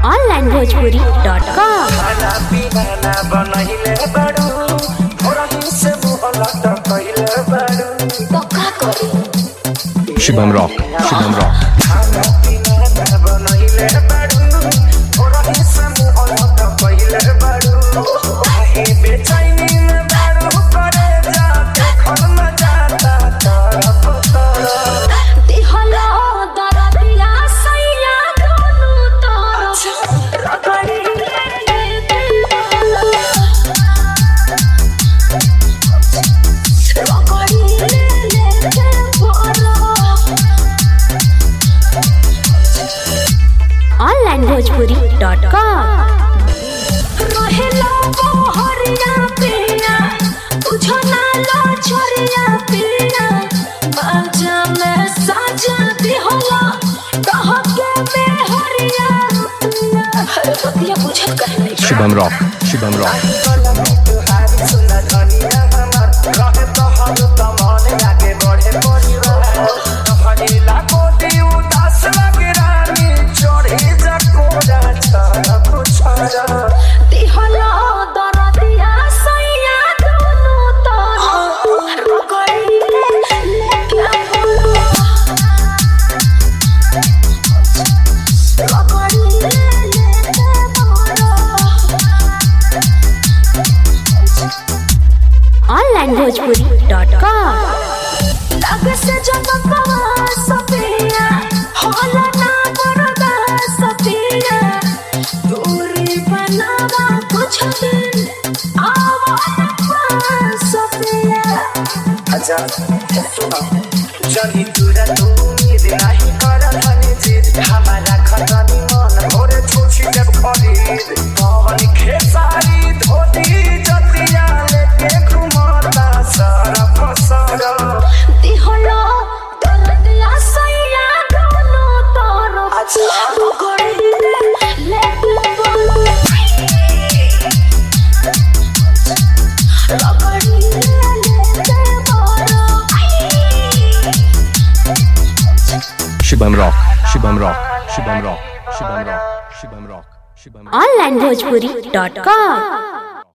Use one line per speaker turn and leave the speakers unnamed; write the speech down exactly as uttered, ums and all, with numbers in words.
Online Bhojpuri dot com.
खाना पीना बनैले बड़ू थोड़ही से मुहला टकैले बड़ू
तो का करी
शुभम रॉक शुभम रॉक
खाना पीना बनैले बड़ू थोड़ही से मुहला टकैले बड़ू काहे बेचैनी में बड़ू करे जा देखल न जाता तरफ तरफ
दिहला दरदिया सैया दोनों तरफ रगड़ी ले दिहला रगड़ी ले ले ऑनलाइन भोजपुरी डॉट कॉम। रहेला हरिया पिया तुझो ना लो छोरिया पिया बाजा में साजा दिहला कह के में हरिया पिया हर बतिया बुझत कहले
शुभम रॉक शुभम रॉक
तुहारी सुना धनिया हमर रहे तोहर तमन आगे बढ़े परिवार तोहरी लाकोटी उदास लगे रानी चढ़े जकोरा छरप छरप
दिहला दरदिया सैया दोनों तरफ रगड़ी ले लेके रगड़ी ले लेके ऑनलाइन भोजपुरी डॉट कॉम। लग से जमकवा सपिया होला ना बरदा सपिया दूरी बनावा कुछ दिन आवा सपिया
अच्छा सुना जनी तुरा तू निद नाही कर धनी जिद हमारा खतनी मन भोरे छुछी जब खरीद पवन खेसारी धोती जतिया लेके घुमाता सरफ सरफ
दिहला दरदिया सैया दोनों तरफ
अच्छा।
रगड़ी ले लेके रगड़ी ले लेके
Shubham rock Shubham rock Shubham rock Shubham rock Shubham rock Shubham
online Bhojpuri dot com.